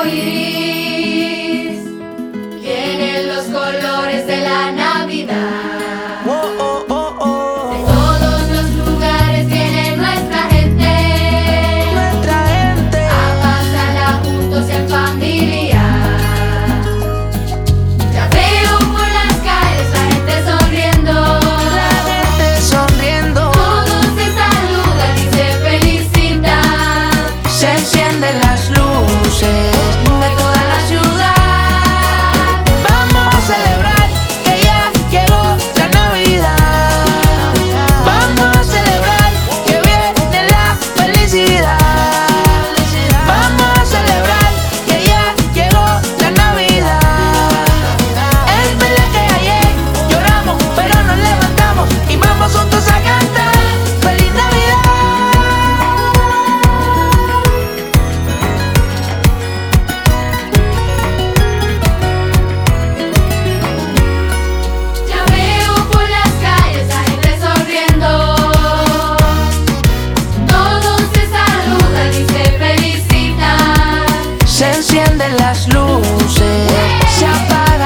iris tiene los colores de la Navidad. Oh, oh, oh, oh. De todos los lugares viene nuestra gente a pasarla juntos y en familia. Ya veo por las calles la gente sonriendo. Todos se saludan y se felicitan. Se encienden las luces de toda la ciudad. Vamos a celebrar que ya llegó la Navidad. Vamos a celebrar que viene la felicidad. Vamos a celebrar que ya llegó la Navidad. Es verdad que ayer lloramos, pero nos levantamos y vamos juntos a cantar. ¡Feliz Navidad! Ya veo por las calles la gente sonriendo. Todos se saludan y se felicitan. Se encienden las luces, se apagan